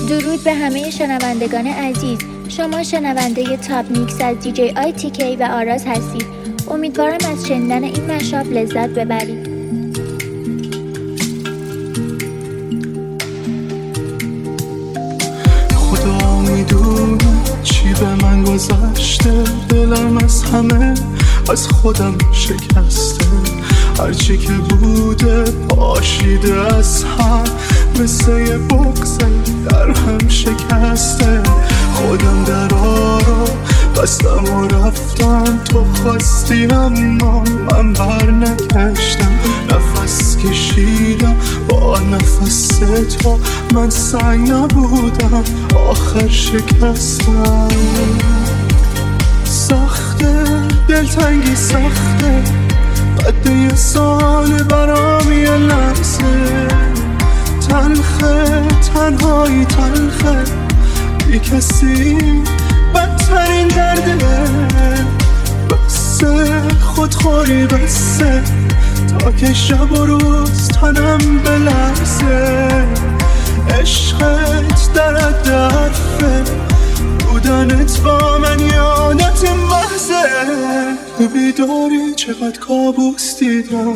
درود به همه شنوندگان عزیز. شما شنونده تاپ میکس از دیجی ITK و آراز هستید. امیدوارم از شنیدن این مشاب لذت ببرید. خدا میدونه چی به من گذشته، دلم از همه از خودم شکسته، هرچی که بوده پاشیده از هم، مثل یه بغض در هم شکسته. خودم درا رو بستم و رفتم، تو خواستی اما من بر نگشتم، نفس کشیدم با نفس تو، من سنگ نبودم آخر شکستم. سخته دلتنگی سخته، بعد یه سال برام یه لحظه، تلخه تنهایی تلخه، بی کسی بدترین درده، بسه خودخوری بسه، تا که شب و روز تنم بلرزه، عشقت در حد حرفه، بودنت با من یادت محضه، تو بیداری چقدر کابوس دیدم،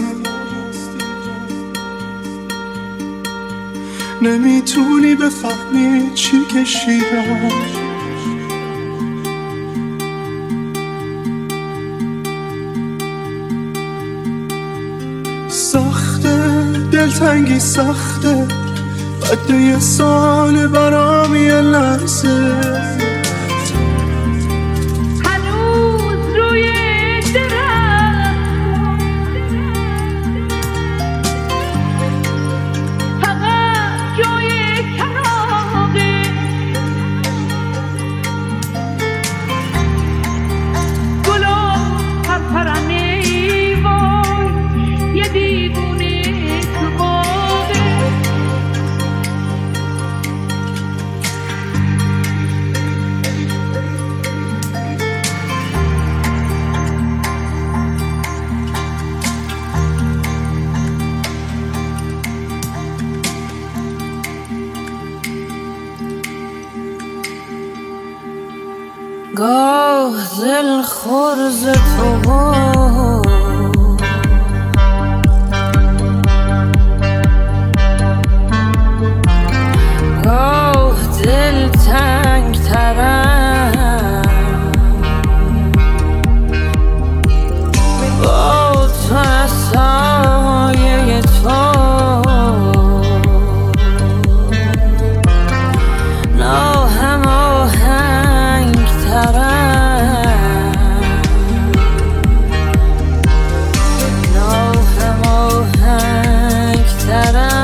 نمیتونی بفهمی چی کشیدم. سخته دلتنگی سخته، بعد یه سال برام یه لحظه، هنوز روی درم فقط جای کلاغه، گلا پرپرنه وای یه دیوونه تو باغه، گاه دل خورز تو، گاه دل تنگ ترم، با تو از سایه تو، ناهم آهنگ ترم، ناهم آهنگ ترم،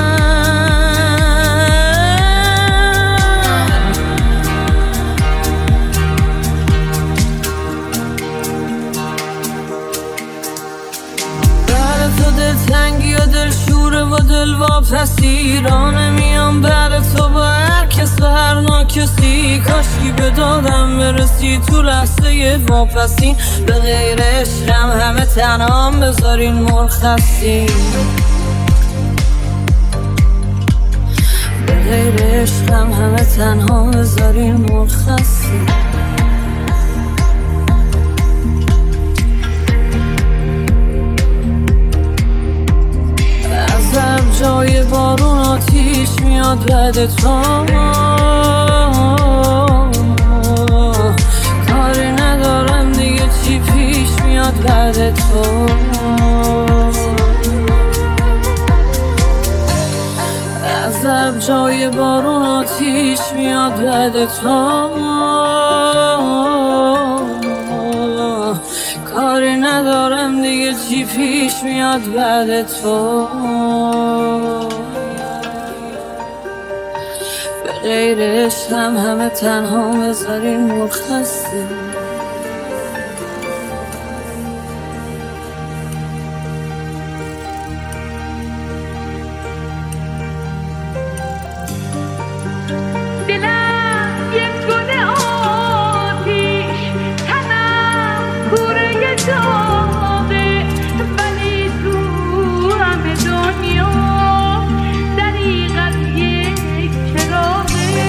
بر تو دلتنگی و دلشوره و دل واپسی، را نمیام بر تو با هر کس و هر ناکسی، کاشکی به دادم برسی تو لحظه واپسین، به غیر عشقم همه تنهام بذارین مرخصی، به غیر عشقم همه تنها بذارین مرخصی. ازم جای بارون آتیش میاد بعد تو، کاری ندارم دیگه چی پیش میاد بعد تو، ازم جای بارون آتیش میاد بعد تو، کاری ندارم دیگه چی پیش میاد بعد تو، به غیر عشقم همه تنها بذارین مرخصی. دلم یک گل آتیش، تنم کوره داغه، ولی تو همه دنیا دریغ از یک چراغه،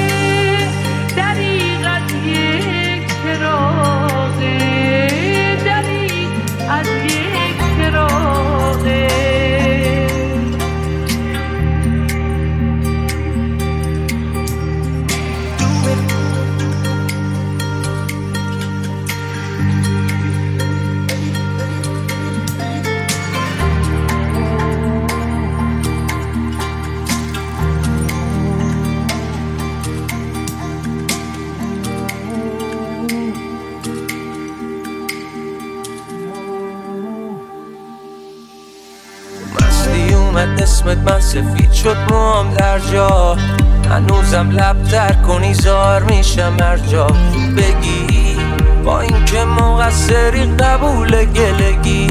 اسمت من سفید شد موام در جا، هنوزم لب در کنی زار میشم هر جا بگی، با این که مقصری قبول گلگی.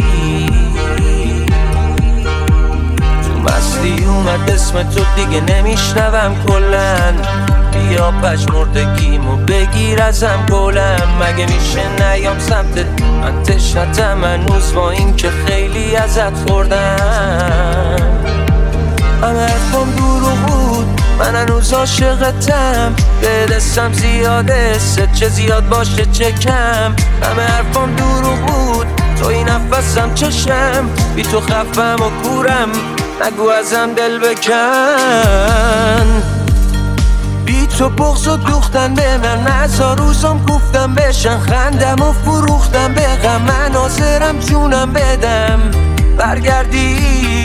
تو مستی اومد اسم تو دیگه نمیشنوم کلن، بیا پشمردگیمو بگیر ازم گلم. مگه میشه نیام سمتت من تشنتم هنوز، با این که خیلی ازت خوردم. همه حرفم دروغ بود، من هنوز عاشقتم، به دستم زیاده چه زیاد باشه چه کم. همه حرفم دروغ بود، تو این نفسم چشم، بی تو خفم و کورم، نگو ازم دل بکن. بی تو بغض و دوختن به من، نزار روزم گفتم بشن، خندم و فروختم به غم، من حاضرم جونم بدم برگردی.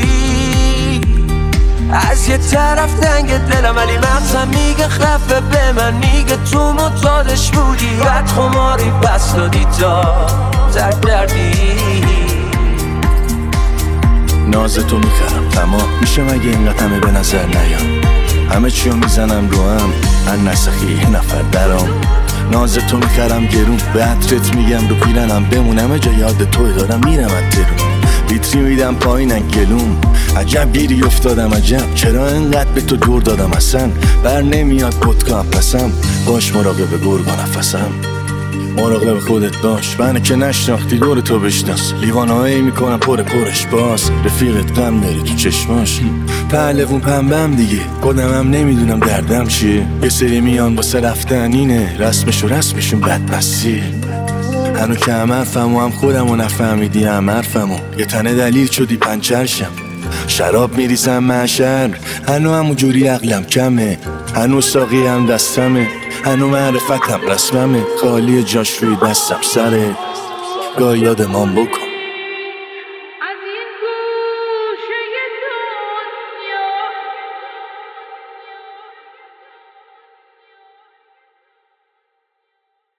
از یه طرف تنگ دلم ولی مغزم میگه خفه به من، میگه تو معتادش بودی، بعد خماری پس دادی تا ترک کردی. ناز تو میخرم تمام میشه مگه اینقدر همه به نظر نیام، همه چیو میزنم رو هم هر نسخی یه نفر درام. ناز تو میخرم گرون، به عطرت میگم رو پیرنم بمون، همه جا یاد توی دارم میرم از درون، لیتری میدم پایینن گلوم. عجب گیری افتادم عجب، چرا انقدر به تو دور دادم اصلا، بر نمیاد پدکام پسم، باش مراقب گرگ و نفسم، مراقب خودت باش، منو که نشناختی دور تو بشناس، لیوانهایی میکنم پرش باز، رفیقت غم داری تو چشماش، پهلوون پنبم دیگه، خودمم نمیدونم دردم چیه، یه سری میان واسه رفتن اینه، رسمشون بدمسیه. هنو که هم حرفم و هم خودمو نفهمیدی هم حرفمو، یه تنه دلیل شدی پنچرشم، شراب میریزم معشر، هنو همون جوری عقلم کمه، هنو ساقی هم دستمه، هنو معرفتم رسممه، خالی جاش روی دستم سره، گاه یادمان بکن